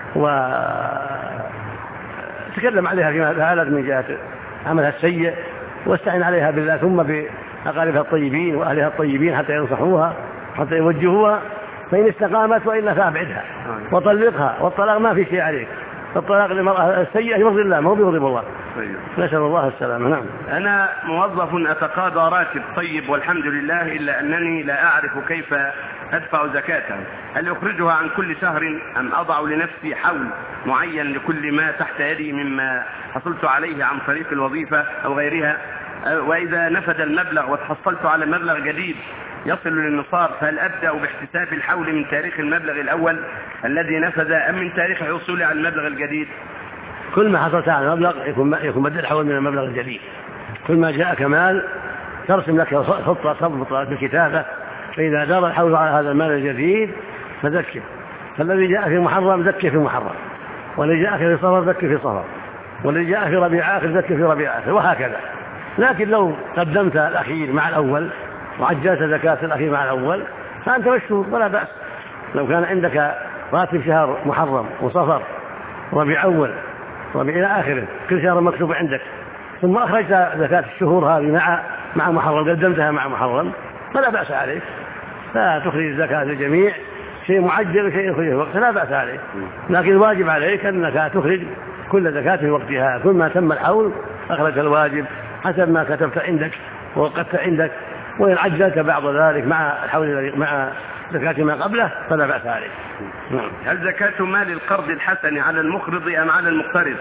تكلم عليها فيما فعلت من جهة عملها السيء، واستعن عليها بالله ثم بأقاربها الطيبين وأهلها الطيبين حتى ينصحوها حتى يوجهوها، فإن استقامت وإلا فأبعدها وطلقها. والطلاق ما في شيء عليك، الطلاق للمرأة السيئة يرضي الله ما هو بيغضب الله. نسأل الله السلامة. نعم. أنا موظف أتقاضى راتب طيب والحمد لله، إلا أنني لا أعرف كيف أدفع زكاته. هل أخرجها عن كل شهر أم أضع لنفسي حول معين لكل ما تحت يدي مما حصلت عليه عن طريق الوظيفة أو غيرها؟ وإذا نفد المبلغ وتحصلت على مبلغ جديد يصل للنصاب، فهل أبدأ باحتساب الحول من تاريخ المبلغ الأول الذي نفذ أم من تاريخ حصولي على المبلغ الجديد؟ كل ما حصلت على المبلغ يكون بدل الحول من المبلغ الجديد. كل ما جاء كمال ترسم لك خطة تضبط بالكتابة، فإذا دار الحول على هذا المال الجديد فذكر، فالذي جاء في محرم ذكر في محرم، والذي جاء في صفر ذكر في صفر، والذي جاء في ربيع آخر ذكر في ربيع آخر، وهكذا. لكن لو قدمت الأخير مع الأول وعجلت زكاة الأخير مع الأول فأنت مشهور ولا بأس. لو كان عندك راتب شهر محرم وصفر ربيع أول ربيع إلى آخره كل شهر مكتوب عندك، ثم أخرجت زكاة الشهور هذه مع محرم قدمتها مع محرم فلا بأس عليك، فتخرج الزكاة للجميع، شيء معجل وشيء يخرج في وقته لا بأس عليه. لكن الواجب عليك أنك تخرج كل زكاة في وقتها، كل ما تم الحول أخرج الواجب حسب ما كتبت عندك ووقفت عندك، وإن عجلت بعض ذلك مع الحول مع زكاة ما قبله فلا بأس عليه. هل زكاة مال القرض الحسن على المقرض أم على المقترض؟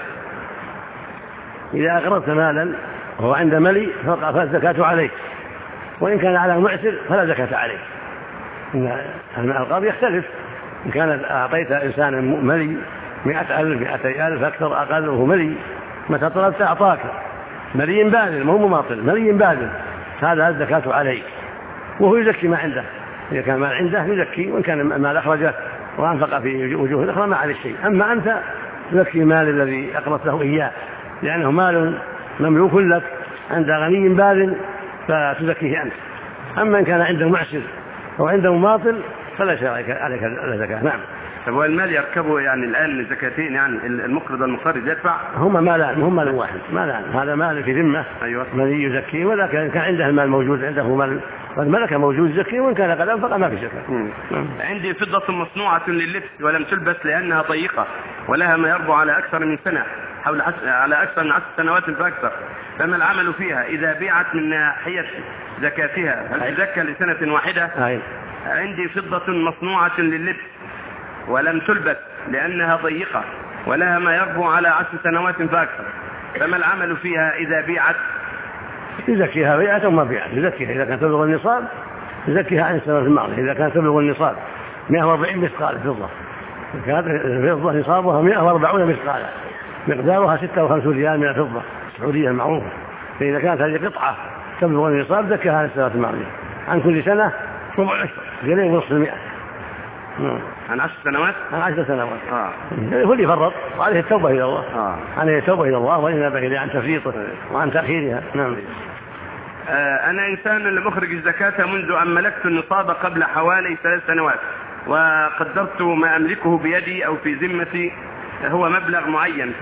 إذا أقرضت مالا وهو عند ملي فالزكاة عليك، وإن كان على معسر فلا زكاة عليه. إن القرض يختلف، إن كانت أعطيت إنسانا ملي 100,000 200,000 أكثر أقل وهو ملي، متى طلبت أعطاك ملي باذل ما هو مماطل، ملي باذل، هذا الزكاة عليه وهو يزكي ما عنده. إذا كان مال عنده يزكي، وإن كان مال أخرجه وأنفق في وجوه الأخرى ما عليه شيء. أما أنت تزكي المال الذي أقرضته إياه لأنه مال مملوك لك عند غني باذل فتزكيه أنت. أما إن كان عنده معسر أو عنده مماطل فلا شيء عليك الزكاة. نعم. طب هو المال يركبه يعني الآن زكاتين، يعني المقرض والمقترض يدفع؟ هما مال واحد، هذا مال في ذمة. أيوة. الذي يزكيه، ولا كان عنده المال موجود، عنده مال الملكة موجود يزكيه، وإن كان قد أنفق ما في زكاة. عندي فضة مصنوعة لللبس ولم تلبس لأنها ضيقة ولها ما يربو على أكثر من سنة، على أكثر من 10 سنوات فأكثر، فما العمل فيها إذا بيعت من ناحية زكاتها؟ هل تزكى لسنة واحدة؟ عندي فضة مصنوعة لللبس ولم تلبس لأنها ضيقة ولها ما يربو على 10 سنوات فأكثر، فما العمل فيها إذا بيعت؟ يزكيها بيعة وما بيعت، يزكيها إذا كانت تبلغ النصاب، يزكيها عن السنة الماضية. إذا كانت تبلغ النصاب 140 مثقال فضة، كانت الفضة نصابها 140 مثقالا، مقدارها 56 ريال من الفضة السعودية المعروفة، فإذا كانت هذه قطعة تبلغ النصاب زكاها عن السنة الماضية، عن كل سنة ربع عشر، جنيه ونصف المئة. عن 10 سنوات؟ عن 10 سنوات. هو اللي فرط، وعليه التوبة إلى الله. عليه التوبة إلى الله وإنابة إليه عن تفريطه وعن تأخيرها. نعم. أنا إنسان لم أخرج الزكاة منذ أن ملكت النصاب قبل حوالي 3 سنوات، وقدرت ما أملكه بيدي أو في ذمتي هو مبلغ معين،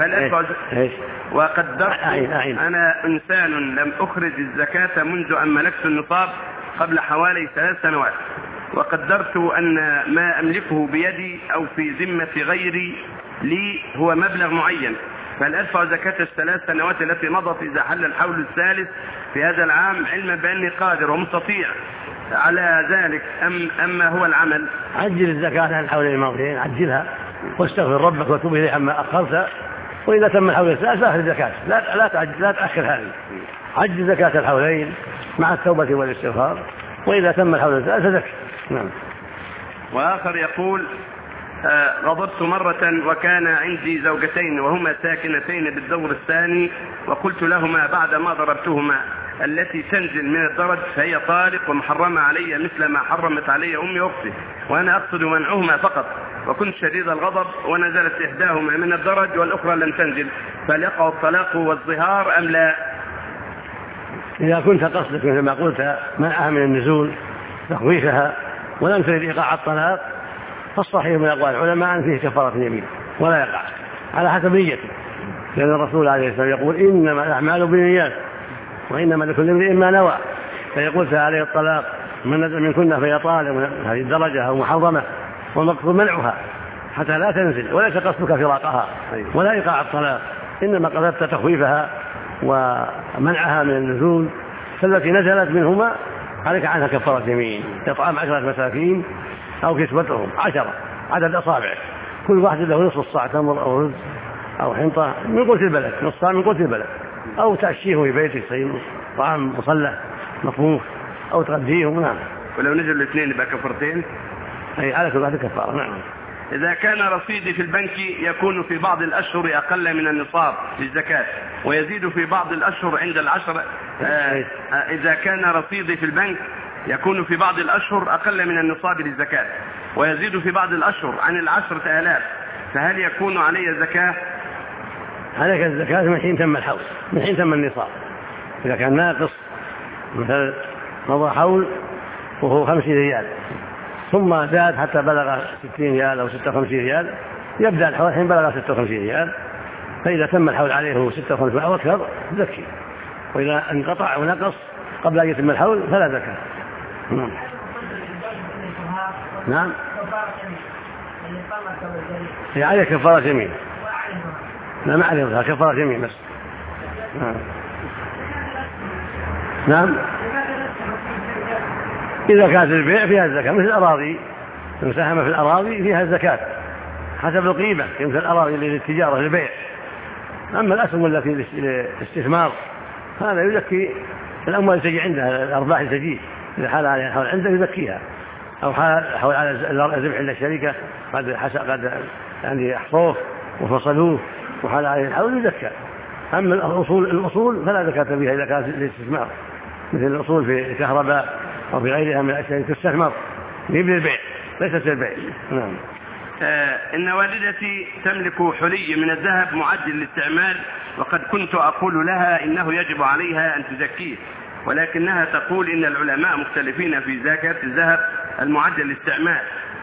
وقدرت أنا إنسان لم أخرج الزكاة منذ أن ملكت النصاب قبل حوالي 3 سنوات، وقدرت أن ما أملكه بيدي أو في ذمة غيري لي هو مبلغ معين، فهل أدفع زكاة ال3 سنوات التي مضت إذا حل الحول الثالث في هذا العام، علما بأني قادر ومستطيع على ذلك أما هو العمل؟ عجل الزكاة عن الحولين الماضيين، عجلها واستغفر ربك وتوب إليه عما أخرت، وإذا تم الحول الثالث فأخذ الزكاة، لا تأخر هذه، عجل زكاة الحولين مع التوبة والاستغفار، وإذا تم الحول الثالث فزكي. نعم. وآخر يقول غضبت مرة وكان عندي زوجتين وهما ساكنتين بالدور الثاني، وقلت لهما بعد ما ضربتهما التي تنزل من الدرج فهي طالق ومحرمة علي مثل ما حرمت علي أمي وأختي، وأنا أقصد منعهما فقط، وكنت شديد الغضب ونزلت إحداهما من الدرج والأخرى لم تنزل، فهل يقع الطلاق والظهار أم لا؟ إذا كنت قصدك مثل ما قلت منعها من النزول تخويفها ولم تريد إيقاع الطلاق، فالصحيح من أقوال العلماء أن فيه كفارة يمين ولا يقع على حسب نيته، لأن الرسول عليه السلام يقول إنما الأعمال بالنيات وإنما لكل امرئ ما نوى، فيقول عليه الطلاق من نزل منكن فهي طالق هذه الدرجة أو محرمة، والمقصود منعها حتى لا تنزل، وليس قصدك فراقها ولا إيقاع الطلاق، إنما قصدت تخويفها ومنعها من النزول، فالتي نزلت منهما عليك عنها كفارة يمين، إطعام 10 مساكين أو كسوتهم 10 عدد أصابع، كل واحد له نصف الصاع تمر أو رز أو حنطة من قوت البلد، نصف صاع من قوت البلد، أو تأشيه في بيتك طعام مصلح مطبوخ أو تغذيهم. نعم. ولو نزل الاثنين يبقى كفرتين؟ أي على كل واحد كفارة. نعم. إذا كان رصيدي في البنك يكون في بعض الأشهر أقل من النصاب للزكاة ويزيد في بعض الأشهر عند العشر، إذا كان رصيدي في البنك يكون في بعض الأشهر أقل من النصاب للزكاة ويزيد في بعض الأشهر عن 10,000، فهل يكون علي زكاة؟ عليك الزكاة من حين تم الحول، من حين تم النصاب. إذا كان ناقص مثل مضى حول وهو 50 ريال ثم زاد حتى بلغ 60 ريال أو 56 ريال، يبدأ الحول حين بلغ 56 ريال، فإذا تم الحول عليه 56 أو أكثر زكي، وإذا انقطع ونقص قبل أن يتم الحول فلا زكاة. نعم. هي عليه كفارة يمين. لا ما عليه كفارة يمين بس. نعم. إذا كانت البيع فيها الزكاة مثل الأراضي، المساهمة في الأراضي فيها الزكاة حسب القيمة، مثل الأراضي للتجارة للبيع. أما الأسهم التي للاستثمار هذا يزكي الأموال التي تجي عندها، الأرباح التي تجي إذا حال عليها حول عنده يزكيها، أو حول على الذبح عند الشركة قد يعني أحصوه وفصلوه وحال عليه الحول يزكى. أما الأصول فلا زكاة فيها إذا كانت للاستثمار، مثل الأصول في الكهرباء أو في غيرها من الأشياء تستثمر للبيع ليست للبيع. نعم. إن والدتي تملك حلي من الذهب معد للاستعمال، وقد كنت أقول لها إنه يجب عليها أن تزكيه، ولكنها تقول إن العلماء مختلفين في زكاة الذهب المعد للاستعمال،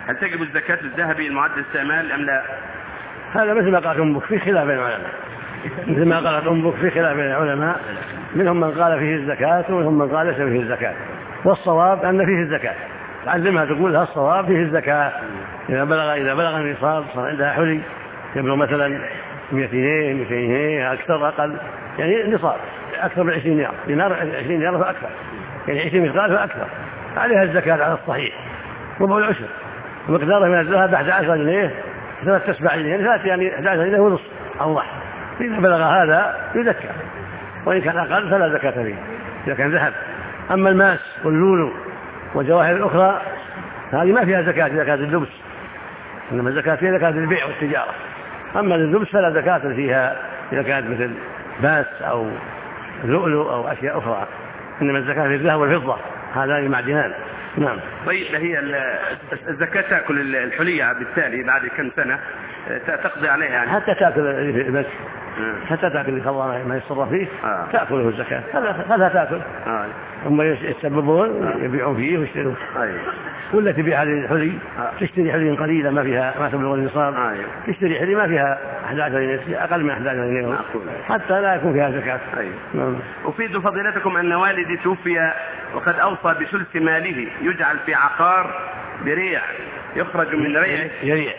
هل تجب الزكاة الذهبي المعد استعمال أم لا؟ هذا مثل ما قالت أمك في خلاف بين العلماء، مثل ما قالت أمك في خلاف بين العلماء، منهم من قال فيه الزكاة ومنهم من قال ليس فيه الزكاة، والصواب أن فيه الزكاة. تعلمها تقول لها الصواب فيه الزكاة. إذا بلغ النصاب صار عندها حلي يبلغ مثلا 200 جنيه أكثر أقل، يعني نصاب أكثر من 20 ريال، دينار 20 ريال فأكثر، يعني 20 مثقال فأكثر، عليها الزكاة على الصحيح، ربع العشر، ومقداره من الذهب 11 جنيه 3 أسباع جنيه، يعني 11 جنيه ونصف الله. إذا بلغ هذا يزكى، وإن كان أقل فلا زكاة فيه إذا كان ذهب. أما الماس واللولو والجواهر الأخرى هذه ما فيها زكاة إذا كانت اللبس، إنما الزكاة فيها إذا كانت البيع والتجارة. أما اللبس فلا زكاة فيها إذا كانت مثل باس أو لؤلؤ أو أشياء أخرى، إنما الزكاة في الذهب والفضة، هذان معدنان. نعم. طيب هي الزكاة تأكل الحلية بالتالي بعد كم سنة تقضي عليها يعني؟ حتى تأكل بس حتى تأكل الله ما يصرف فيه تأكله الزكاة، هذا تأكل. هم يتسببون يبيعون فيه ويشترون. ولا تبيع هذه الحلي تشتري حلي قليلة ما تبلغ النصاب، تشتري حلي ما فيها 11 جنيه أقل من 11 جنيه حتى لا يكون فيها زكاة. أفيد فضيلتكم أن والدي توفي وقد أوصى بثلث ماله يجعل في عقار بريع يخرج من ريعه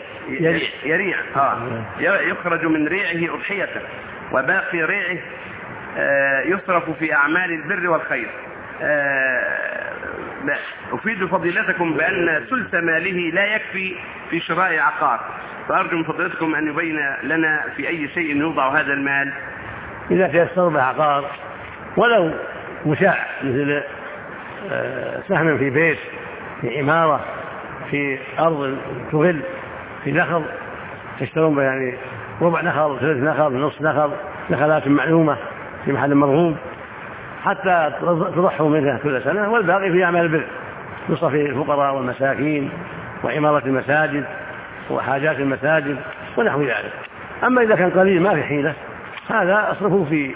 يخرج من ريعه أضحية، وباقي ريعه يصرف في أعمال البر والخير. أفيد فضيلتكم بأن ثلث ماله لا يكفي في شراء عقار، فأرجو من فضيلتكم أن يبين لنا في أي شيء يوضع هذا المال. إذا تيسر بعقار ولو مشاع مثل سهم في بيت، في عمارة، في أرض تغل، في نخل تشترون يعني ربع نخل، ثلث نخل، نصف نخل، نخلات معلومة في محل مرغوب، حتى تضحوا منها كل سنة، والباقي في أعمال البر يصرف في الفقراء والمساكين وعمارة المساجد وحاجات المساجد ونحو ذلك. أما إذا كان قليل ما في حيلة هذا أصرفه في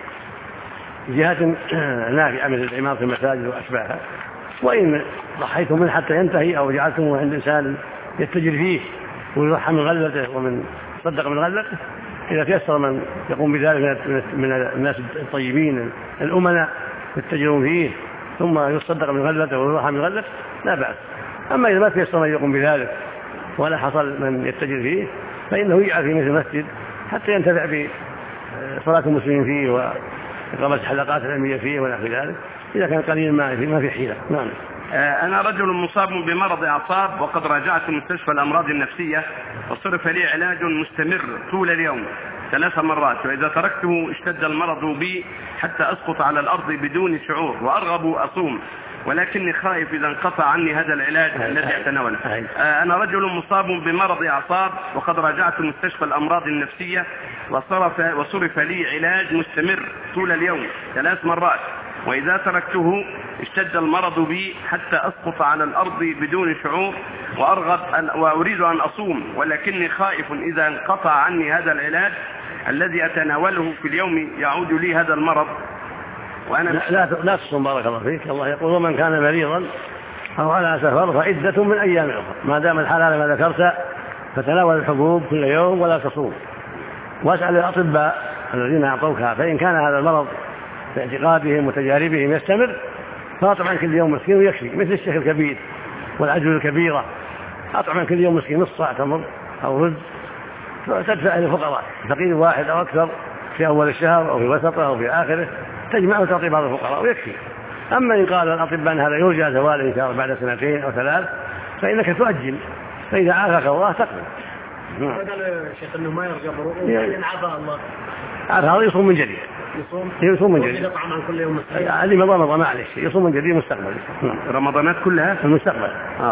جهات نافعة مثل عمارة المساجد وأشباهها، وإن ضحيتم منه حتى ينتهي أو جعلتموه عند إنسان يتجر فيه ويضحى من غلته ومن صدق من غلته، إذا تيسر من يقوم بذلك من الناس الطيبين الأمناء يتجرون فيه ثم يصدق من غلته ويضحى من غلته لا بأس. أما إذا ما تيسر من يقوم بذلك ولا حصل من يتجر فيه فإنه يجعل في مثل مسجد حتى ينتفع بصلاة المسلمين فيه وإقامة حلقات علمية فيه ونحو ذلك، إذا كان قليل ما في حيلة. نعم. أنا رجل مصاب بمرض أعصاب وقد راجعت مستشفى الأمراض النفسية وصرف لي علاج مستمر طول اليوم 3 مرات، وإذا تركته اشتد المرض بي حتى أسقط على الأرض بدون شعور وأرغب أصوم، ولكني خائف إذا انقطع عني هذا العلاج الذي أتناوله. أنا رجل مصاب بمرض أعصاب وقد راجعت مستشفى الأمراض النفسية وصرف لي علاج مستمر طول اليوم 3 مرات، وإذا تركته اشتد المرض بي حتى أسقط على الأرض بدون شعور وأريد أن أصوم، ولكني خائف إذا انقطع عني هذا العلاج الذي أتناوله في اليوم يعود لي هذا المرض وأنا لا تصوم. بارك الله فيك. الله يقول ومن كان مريضا أو على سفر فعدة من أيام أخرى، ما دام الحلال ما ذكرت فتناول الحبوب كل يوم ولا تصوم، واسأل الأطباء الذين أعطوك، فإن كان هذا المرض باعتقادهم وتجاربهم يستمر فأطعم عن كل يوم مسكين ويكفي، مثل الشيخ الكبير والعجل الكبيرة، أطعم عن كل يوم مسكين نصف صاع تمر أو رز تدفع للفقراء، فقير واحد أو أكثر في أول الشهر أو في وسطه أو في آخره تجمع وتعطي بعض الفقراء ويكفي. أما إن قال الأطباء أن هذا يرجى زواله إن شاء الله بعد 2 أو 3 فإنك تؤجل، فإذا عافاك الله تقبل. قال الشيخ أنه ما يرجى بروءه لأن عافاه الله، هذا يصوم من جديد، يصوم من جديد يطعم عن كل يوم مسكين، اللي ما رمضان معلش يصوم من جديد مستقبل. رمضانات كلها في المستقبل.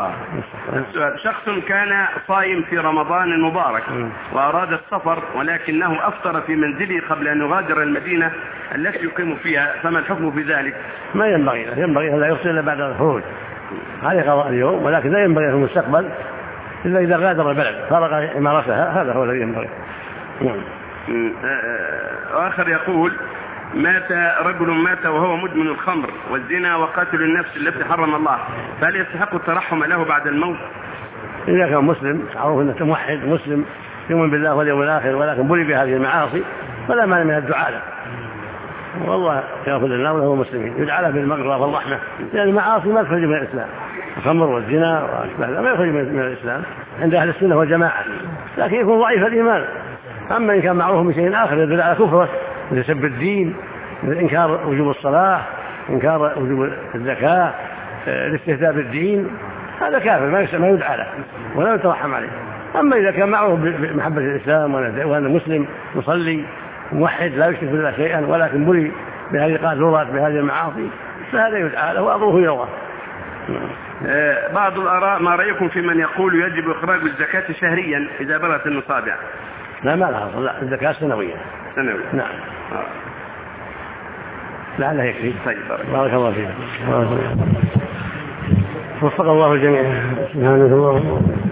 شخص كان صائم في رمضان المبارك وأراد السفر ولكنه أفطر في منزله قبل أن يغادر المدينة التي يقيم فيها، فما الحكم في ذلك؟ ما ينبغي لا يفطر إلا بعد الخروج، هذا قضاء اليوم، ولكن لا ينبغي في المستقبل إلا إذا غادر البلد فرغ عمارتها، هذا هو الذي ينبغي. آخر يقول رجل مات وهو مدمن الخمر والزنا وقاتل النفس التي حرم الله، فهل يستحق الترحم له بعد الموت؟ إذا كان مسلم معروف أنه موحد مسلم يؤمن بالله واليوم الآخر ولكن بلي بهذه المعاصي فلا مانع من الدعاء له، والله يغفر لنا وله المسلمين، يدعى له بالمغفرة والرحمة، لأن المعاصي ما تخرج من الإسلام، الخمر والزنا وأشبه ما يخرج من الإسلام عند أهل السنة والجماعة، لكن يكون ضعيف الإيمان. أما إن كان معروف بشيء آخر يدل على كفره مثل سب الدين، مثل إنكار وجوب الصلاة، إنكار وجوب الزكاة، الاستهزاء بالدين، هذا كافر ما يدعى له ولا يترحم عليه. أما إذا كان معروف بمحبة الإسلام وأنا مسلم مصلي موحد لا يشرك بالله شيئا ولكن بلي بهذه القاذورات بهذه المعاصي فهذا يدعى له وأمره إلى الله. بعض الآراء ما رأيكم في من يقول يجب إخراج الزكاة شهريا إذا بلغت النصاب؟ لا ما لها أصل، لا الزكاة سنوية. نعم. لعله يكفي. طيب بارك الله فيك. وفق الله الجميع. سبحانك اللهم.